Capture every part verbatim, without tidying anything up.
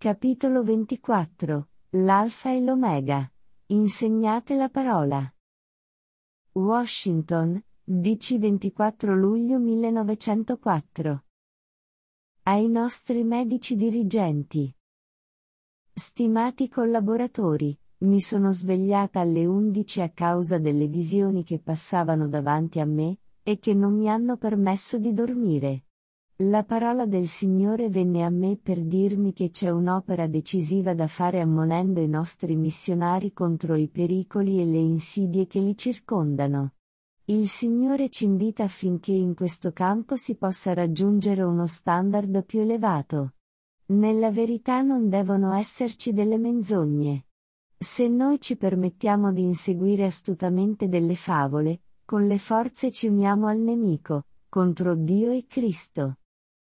Capitolo ventiquattro. L'Alfa e l'Omega. Insegnate la parola. Washington, D C ventiquattro luglio millenovecentoquattro. Ai nostri medici dirigenti. Stimati collaboratori, mi sono svegliata alle undici a causa delle visioni che passavano davanti a me, e che non mi hanno permesso di dormire. La parola del Signore venne a me per dirmi che c'è un'opera decisiva da fare ammonendo i nostri missionari contro i pericoli e le insidie che li circondano. Il Signore ci invita affinché in questo campo si possa raggiungere uno standard più elevato. Nella verità non devono esserci delle menzogne. Se noi ci permettiamo di inseguire astutamente delle favole, con le forze ci uniamo al nemico, contro Dio e Cristo.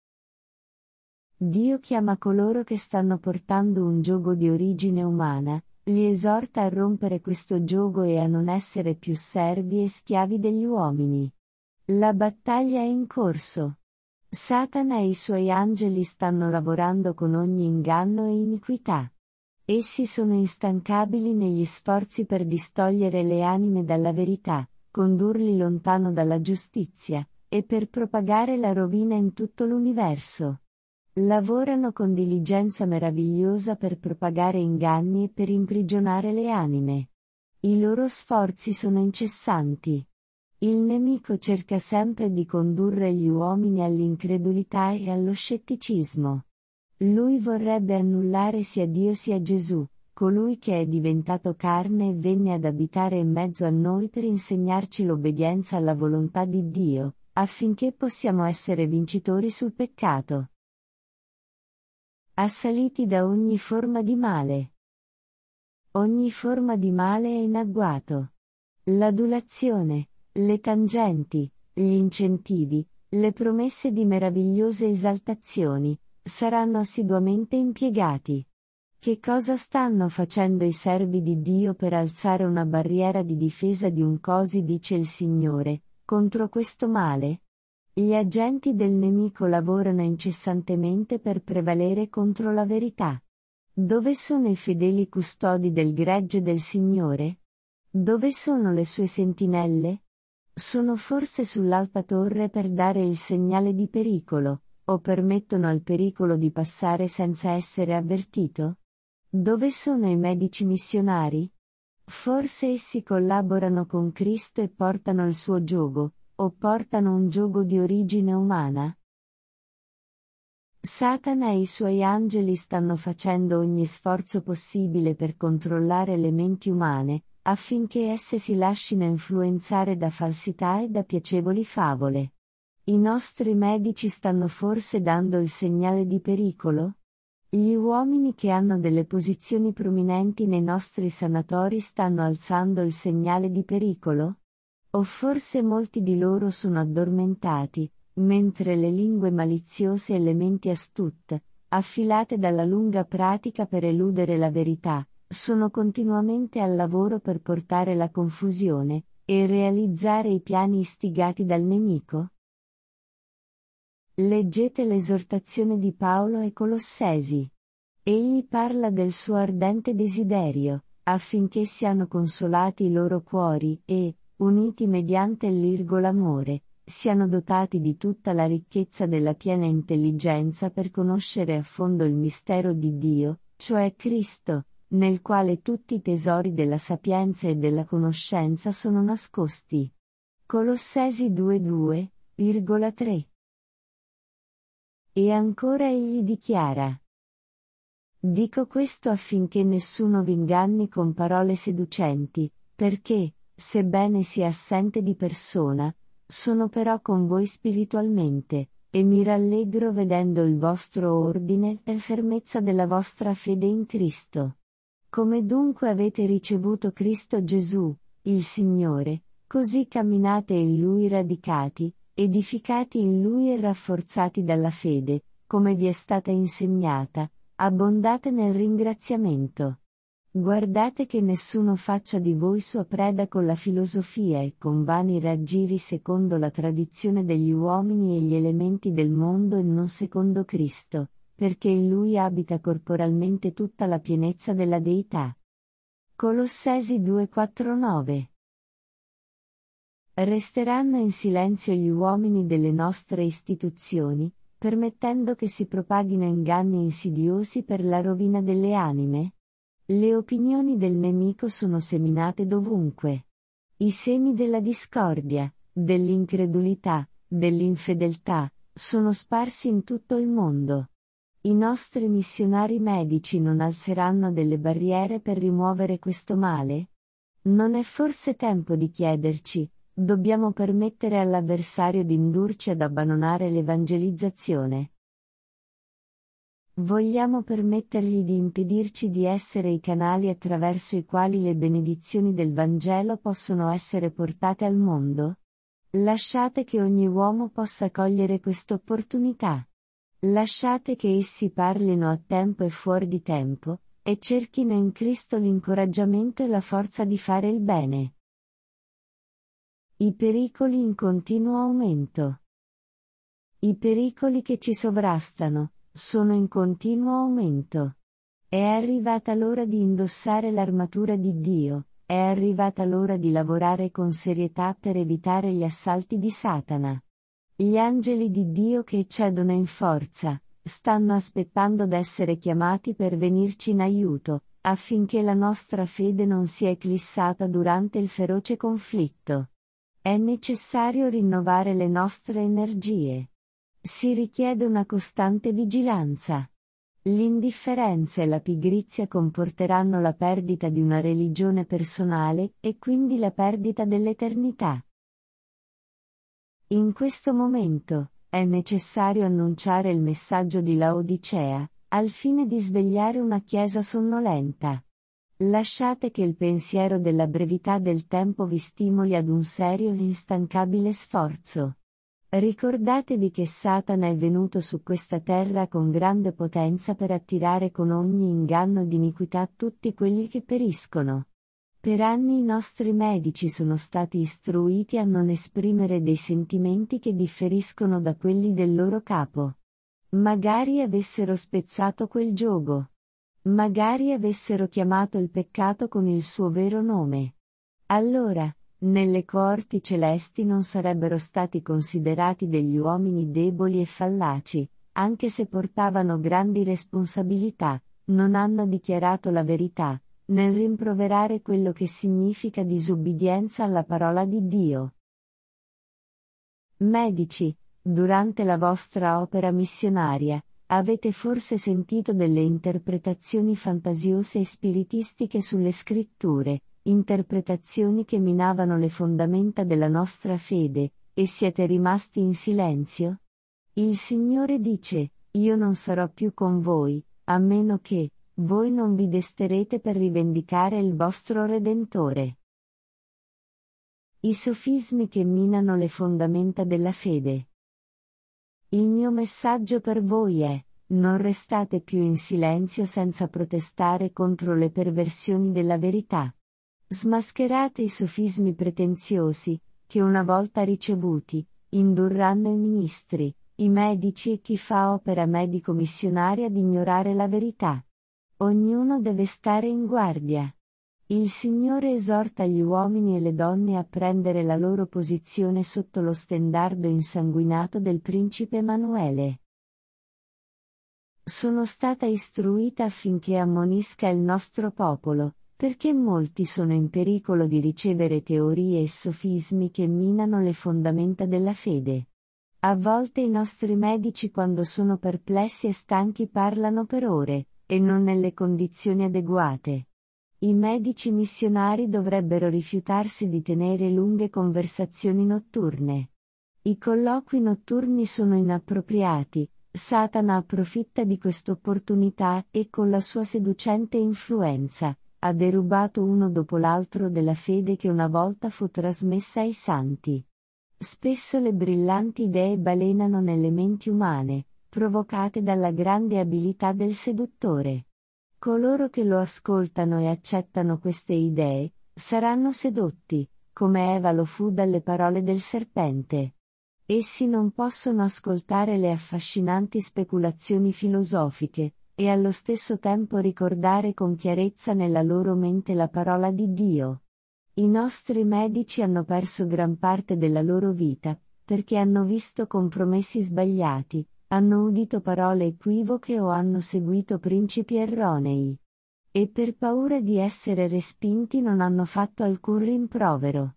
Dio chiama coloro che stanno portando un giogo di origine umana, li esorta a rompere questo giogo e a non essere più servi e schiavi degli uomini. La battaglia è in corso. Satana e i suoi angeli stanno lavorando con ogni inganno e iniquità. Essi sono instancabili negli sforzi per distogliere le anime dalla verità, condurli lontano dalla giustizia, e per propagare la rovina in tutto l'universo. Lavorano con diligenza meravigliosa per propagare inganni e per imprigionare le anime. I loro sforzi sono incessanti. Il nemico cerca sempre di condurre gli uomini all'incredulità e allo scetticismo. Lui vorrebbe annullare sia Dio sia Gesù, colui che è diventato carne e venne ad abitare in mezzo a noi per insegnarci l'obbedienza alla volontà di Dio, affinché possiamo essere vincitori sul peccato. Assaliti da ogni forma di male. Ogni forma di male è in agguato. L'adulazione, le tangenti, gli incentivi, le promesse di meravigliose esaltazioni, saranno assiduamente impiegati. Che cosa stanno facendo i servi di Dio per alzare una barriera di difesa di un così dice il Signore, contro questo male? Gli agenti del nemico lavorano incessantemente per prevalere contro la verità. Dove sono i fedeli custodi del gregge del Signore? Dove sono le sue sentinelle? Sono forse sull'alta torre per dare il segnale di pericolo, o permettono al pericolo di passare senza essere avvertito? Dove sono i medici missionari? Forse essi collaborano con Cristo e portano il suo giogo, o portano un giogo di origine umana? Satana e i suoi angeli stanno facendo ogni sforzo possibile per controllare le menti umane, affinché esse si lascino influenzare da falsità e da piacevoli favole. I nostri medici stanno forse dando il segnale di pericolo? Gli uomini che hanno delle posizioni prominenti nei nostri sanatori stanno alzando il segnale di pericolo? O forse molti di loro sono addormentati, mentre le lingue maliziose e le menti astute, affilate dalla lunga pratica per eludere la verità, sono continuamente al lavoro per portare la confusione, e realizzare i piani istigati dal nemico? Leggete l'esortazione di Paolo ai Colossesi. Egli parla del suo ardente desiderio, affinché siano consolati i loro cuori e, uniti mediante l'irgo l'amore, siano dotati di tutta la ricchezza della piena intelligenza per conoscere a fondo il mistero di Dio, cioè Cristo, nel quale tutti i tesori della sapienza e della conoscenza sono nascosti. Colossesi due due tre. E ancora egli dichiara: Dico questo affinché nessuno vi inganni con parole seducenti, perché, sebbene sia assente di persona, sono però con voi spiritualmente, e mi rallegro vedendo il vostro ordine e fermezza della vostra fede in Cristo. Come dunque avete ricevuto Cristo Gesù, il Signore, così camminate in Lui radicati, edificati in Lui e rafforzati dalla fede, come vi è stata insegnata, abbondate nel ringraziamento. Guardate che nessuno faccia di voi sua preda con la filosofia e con vani raggiri secondo la tradizione degli uomini e gli elementi del mondo e non secondo Cristo, perché in lui abita corporalmente tutta la pienezza della Deità. Colossesi due quattro nove. Resteranno in silenzio gli uomini delle nostre istituzioni, permettendo che si propaghino inganni insidiosi per la rovina delle anime? Le opinioni del nemico sono seminate dovunque. I semi della discordia, dell'incredulità, dell'infedeltà, sono sparsi in tutto il mondo. I nostri missionari medici non alzeranno delle barriere per rimuovere questo male? Non è forse tempo di chiederci: dobbiamo permettere all'avversario di indurci ad abbandonare l'evangelizzazione? Vogliamo permettergli di impedirci di essere i canali attraverso i quali le benedizioni del Vangelo possono essere portate al mondo? Lasciate che ogni uomo possa cogliere quest'opportunità. Lasciate che essi parlino a tempo e fuori di tempo, e cerchino in Cristo l'incoraggiamento e la forza di fare il bene. I pericoli in continuo aumento. I pericoli che ci sovrastano sono in continuo aumento. È arrivata l'ora di indossare l'armatura di Dio, è arrivata l'ora di lavorare con serietà per evitare gli assalti di Satana. Gli angeli di Dio che eccedono in forza, stanno aspettando d'essere chiamati per venirci in aiuto, affinché la nostra fede non sia eclissata durante il feroce conflitto. È necessario rinnovare le nostre energie. Si richiede una costante vigilanza. L'indifferenza e la pigrizia comporteranno la perdita di una religione personale, e quindi la perdita dell'eternità. In questo momento, è necessario annunciare il messaggio di Laodicea, al fine di svegliare una Chiesa sonnolenta. Lasciate che il pensiero della brevità del tempo vi stimoli ad un serio e instancabile sforzo. Ricordatevi che Satana è venuto su questa terra con grande potenza per attirare con ogni inganno di iniquità tutti quelli che periscono. Per anni i nostri medici sono stati istruiti a non esprimere dei sentimenti che differiscono da quelli del loro capo. Magari avessero spezzato quel giogo. Magari avessero chiamato il peccato con il suo vero nome. Allora, nelle coorti celesti non sarebbero stati considerati degli uomini deboli e fallaci, anche se portavano grandi responsabilità, non hanno dichiarato la verità, nel rimproverare quello che significa disubbidienza alla parola di Dio. Medici, durante la vostra opera missionaria, avete forse sentito delle interpretazioni fantasiose e spiritistiche sulle scritture, interpretazioni che minavano le fondamenta della nostra fede, e siete rimasti in silenzio? Il Signore dice: io non sarò più con voi, a meno che voi non vi desterete per rivendicare il vostro Redentore. I sofismi che minano le fondamenta della fede. Il mio messaggio per voi è: non restate più in silenzio senza protestare contro le perversioni della verità. Smascherate i sofismi pretenziosi, che una volta ricevuti, indurranno i ministri, i medici e chi fa opera medico-missionaria ad ignorare la verità. Ognuno deve stare in guardia. Il Signore esorta gli uomini e le donne a prendere la loro posizione sotto lo stendardo insanguinato del principe Emanuele. Sono stata istruita affinché ammonisca il nostro popolo, perché molti sono in pericolo di ricevere teorie e sofismi che minano le fondamenta della fede. A volte i nostri medici, quando sono perplessi e stanchi, parlano per ore, e non nelle condizioni adeguate. I medici missionari dovrebbero rifiutarsi di tenere lunghe conversazioni notturne. I colloqui notturni sono inappropriati. Satana approfitta di quest'opportunità e, con la sua seducente influenza, ha derubato uno dopo l'altro della fede che una volta fu trasmessa ai santi. Spesso le brillanti idee balenano nelle menti umane, provocate dalla grande abilità del seduttore. Coloro che lo ascoltano e accettano queste idee, saranno sedotti, come Eva lo fu dalle parole del serpente. Essi non possono ascoltare le affascinanti speculazioni filosofiche, e allo stesso tempo ricordare con chiarezza nella loro mente la parola di Dio. I nostri medici hanno perso gran parte della loro vita, perché hanno visto compromessi sbagliati, hanno udito parole equivoche o hanno seguito principi erronei. E per paura di essere respinti non hanno fatto alcun rimprovero.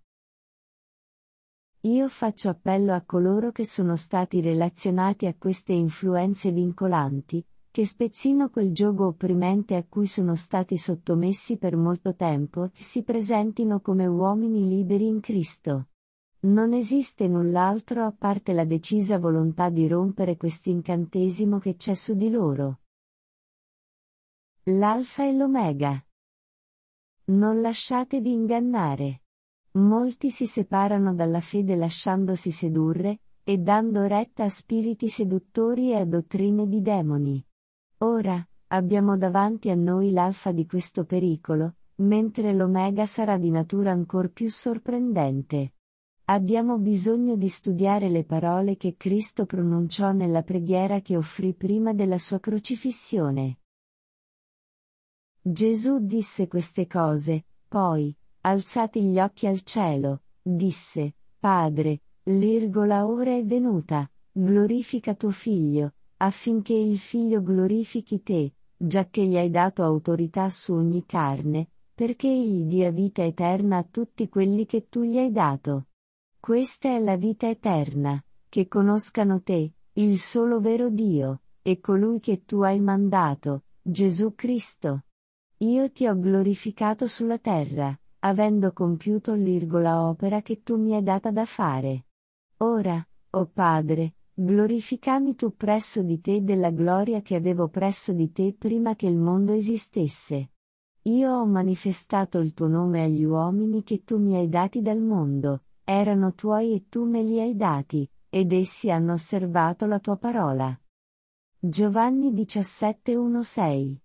Io faccio appello a coloro che sono stati relazionati a queste influenze vincolanti, che spezzino quel giogo opprimente a cui sono stati sottomessi per molto tempo, e si presentino come uomini liberi in Cristo. Non esiste null'altro a parte la decisa volontà di rompere quest'incantesimo che c'è su di loro. L'Alfa e l'Omega. Non lasciatevi ingannare. Molti si separano dalla fede lasciandosi sedurre, e dando retta a spiriti seduttori e a dottrine di demoni. Ora, abbiamo davanti a noi l'alfa di questo pericolo, mentre l'omega sarà di natura ancor più sorprendente. Abbiamo bisogno di studiare le parole che Cristo pronunciò nella preghiera che offrì prima della sua crocifissione. Gesù disse queste cose, poi, alzati gli occhi al cielo, disse, Padre, l'irgola ora è venuta, glorifica tuo Figlio, affinché il Figlio glorifichi te, giacché gli hai dato autorità su ogni carne, perché egli dia vita eterna a tutti quelli che tu gli hai dato. Questa è la vita eterna, che conoscano te, il solo vero Dio, e colui che tu hai mandato, Gesù Cristo. Io ti ho glorificato sulla terra, avendo compiuto l'irgola opera che tu mi hai data da fare. Ora, o Padre, glorificami tu presso di te della gloria che avevo presso di te prima che il mondo esistesse. Io ho manifestato il tuo nome agli uomini che tu mi hai dati dal mondo, erano tuoi e tu me li hai dati, ed essi hanno osservato la tua parola. Giovanni diciassette uno sei.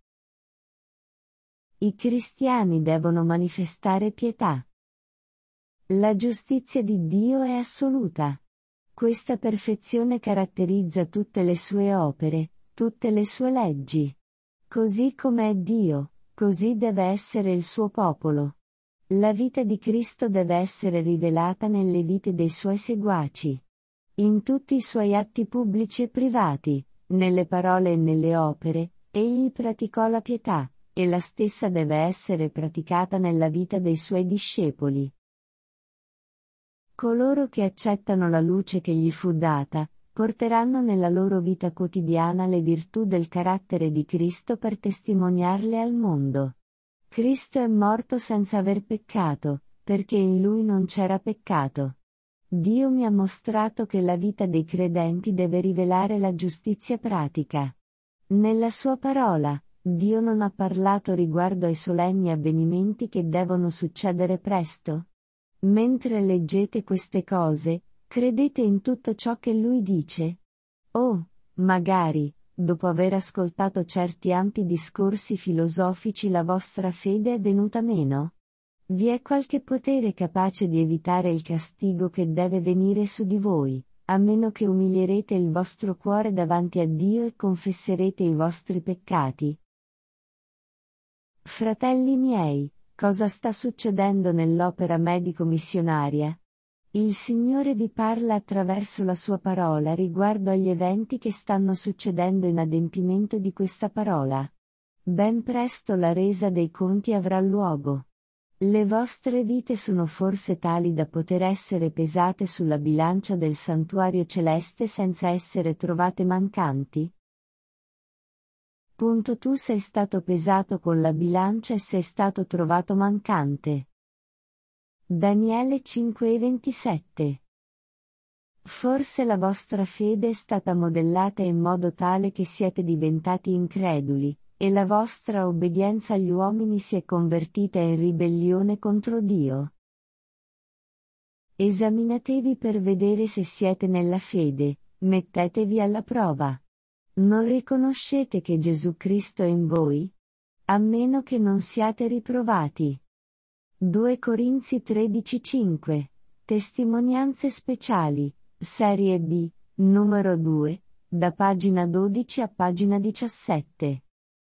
I cristiani devono manifestare pietà. La giustizia di Dio è assoluta. Questa perfezione caratterizza tutte le sue opere, tutte le sue leggi. Così come è Dio, così deve essere il suo popolo. La vita di Cristo deve essere rivelata nelle vite dei suoi seguaci. In tutti i suoi atti pubblici e privati, nelle parole e nelle opere, egli praticò la pietà, e la stessa deve essere praticata nella vita dei suoi discepoli. Coloro che accettano la luce che gli fu data, porteranno nella loro vita quotidiana le virtù del carattere di Cristo per testimoniarle al mondo. Cristo è morto senza aver peccato, perché in lui non c'era peccato. Dio mi ha mostrato che la vita dei credenti deve rivelare la giustizia pratica. Nella sua parola, Dio non ha parlato riguardo ai solenni avvenimenti che devono succedere presto? Mentre leggete queste cose, credete in tutto ciò che lui dice? Oh, magari, dopo aver ascoltato certi ampi discorsi filosofici la vostra fede è venuta meno? Vi è qualche potere capace di evitare il castigo che deve venire su di voi, a meno che umilierete il vostro cuore davanti a Dio e confesserete i vostri peccati? Fratelli miei, cosa sta succedendo nell'opera medico-missionaria? Il Signore vi parla attraverso la sua parola riguardo agli eventi che stanno succedendo in adempimento di questa parola. Ben presto la resa dei conti avrà luogo. Le vostre vite sono forse tali da poter essere pesate sulla bilancia del santuario celeste senza essere trovate mancanti? Punto tu sei stato pesato con la bilancia e sei stato trovato mancante. Daniele cinque ventisette. Forse la vostra fede è stata modellata in modo tale che siete diventati increduli, e la vostra obbedienza agli uomini si è convertita in ribellione contro Dio. Esaminatevi per vedere se siete nella fede, mettetevi alla prova. Non riconoscete che Gesù Cristo è in voi? A meno che non siate riprovati. due Corinzi tredici cinque. Testimonianze speciali. serie B, numero due, da pagina dodici a pagina diciassette.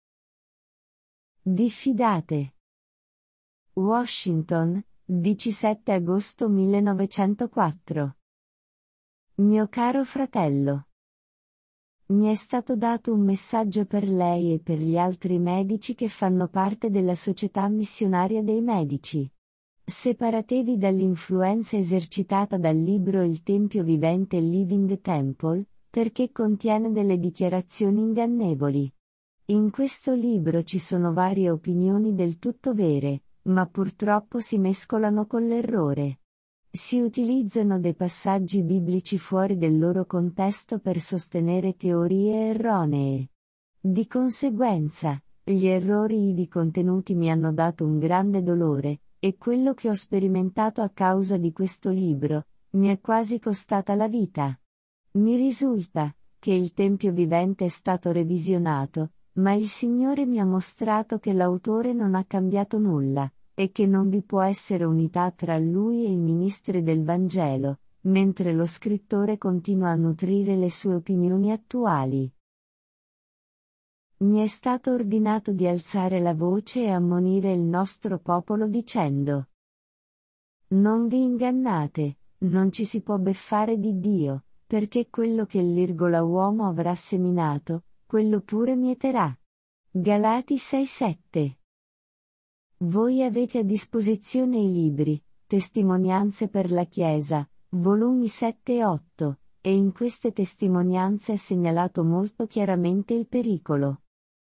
Diffidate. Washington, diciassette agosto millenovecentoquattro. Mio caro fratello. Mi è stato dato un messaggio per lei e per gli altri medici che fanno parte della Società Missionaria dei Medici. Separatevi dall'influenza esercitata dal libro Il Tempio Vivente Living Temple, perché contiene delle dichiarazioni ingannevoli. In questo libro ci sono varie opinioni del tutto vere, ma purtroppo si mescolano con l'errore. Si utilizzano dei passaggi biblici fuori del loro contesto per sostenere teorie erronee. Di conseguenza, gli errori ivi contenuti mi hanno dato un grande dolore, e quello che ho sperimentato a causa di questo libro, mi è quasi costata la vita. Mi risulta che il Tempio Vivente è stato revisionato, ma il Signore mi ha mostrato che l'autore non ha cambiato nulla, e che non vi può essere unità tra lui e i ministri del Vangelo, mentre lo scrittore continua a nutrire le sue opinioni attuali. Mi è stato ordinato di alzare la voce e ammonire il nostro popolo dicendo: non vi ingannate, non ci si può beffare di Dio, perché quello che l'irgola uomo avrà seminato, quello pure mieterà. Galati sei sette. Voi avete a disposizione i libri, Testimonianze per la Chiesa, volumi sette e otto, e in queste testimonianze è segnalato molto chiaramente il pericolo.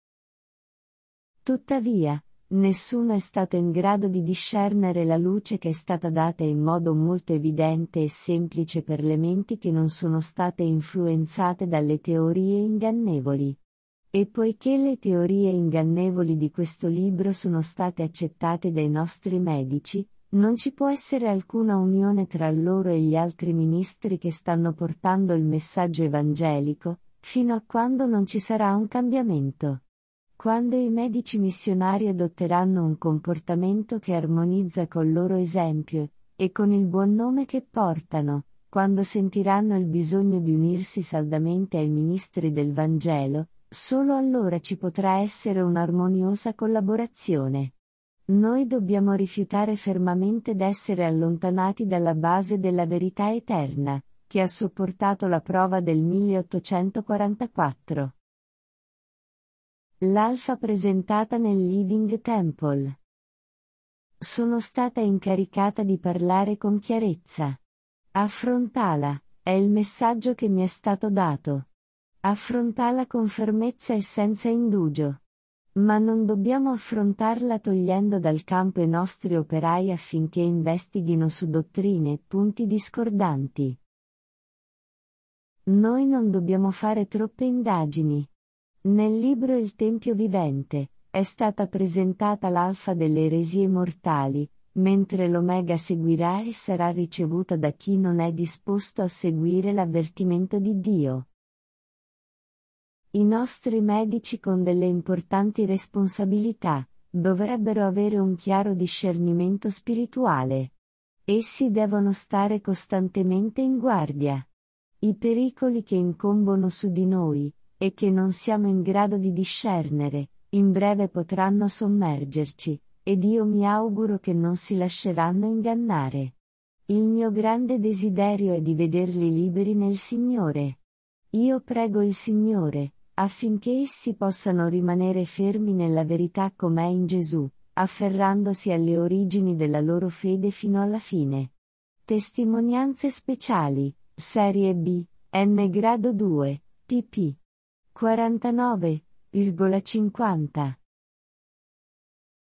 Tuttavia, nessuno è stato in grado di discernere la luce che è stata data in modo molto evidente e semplice per le menti che non sono state influenzate dalle teorie ingannevoli. E poiché le teorie ingannevoli di questo libro sono state accettate dai nostri medici, non ci può essere alcuna unione tra loro e gli altri ministri che stanno portando il messaggio evangelico, fino a quando non ci sarà un cambiamento. Quando i medici missionari adotteranno un comportamento che armonizza col loro esempio, e con il buon nome che portano, quando sentiranno il bisogno di unirsi saldamente ai ministri del Vangelo, solo allora ci potrà essere un'armoniosa collaborazione. Noi dobbiamo rifiutare fermamente d'essere allontanati dalla base della verità eterna, che ha sopportato la prova del milleottocentoquarantaquattro. L'alfa presentata nel Living Temple. Sono stata incaricata di parlare con chiarezza. Affrontala, è il messaggio che mi è stato dato. Affrontala con fermezza e senza indugio. Ma non dobbiamo affrontarla togliendo dal campo i nostri operai affinché investighino su dottrine e punti discordanti. Noi non dobbiamo fare troppe indagini. Nel libro Il Tempio Vivente, è stata presentata l'alfa delle eresie mortali, mentre l'omega seguirà e sarà ricevuta da chi non è disposto a seguire l'avvertimento di Dio. I nostri medici con delle importanti responsabilità, dovrebbero avere un chiaro discernimento spirituale. Essi devono stare costantemente in guardia. I pericoli che incombono su di noi, e che non siamo in grado di discernere, in breve potranno sommergerci, ed io mi auguro che non si lasceranno ingannare. Il mio grande desiderio è di vederli liberi nel Signore. Io prego il Signore, affinché essi possano rimanere fermi nella verità com'è in Gesù, afferrandosi alle origini della loro fede fino alla fine. Testimonianze speciali, serie B, N grado due, pp. quarantanove virgola cinquanta.